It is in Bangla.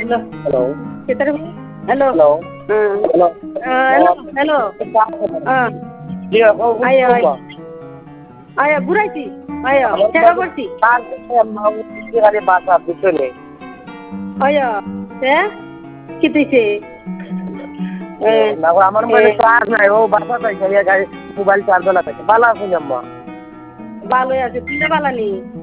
Hello. Kita hello. Hello. Hello. Hello. Dia kau Ayo. Ayo, ঘুরাইছি ayo চেষ্টা করছি mau kira bahasa পিছনে ayo কি দিছে না আমার মোবাইলে চার্জ নাই ও বাসা চাইছে গাড়ি মোবাইল চার্জ লাগাইছে ভালো আছেন আম্মা ভালো আছে তুই না ভালো নি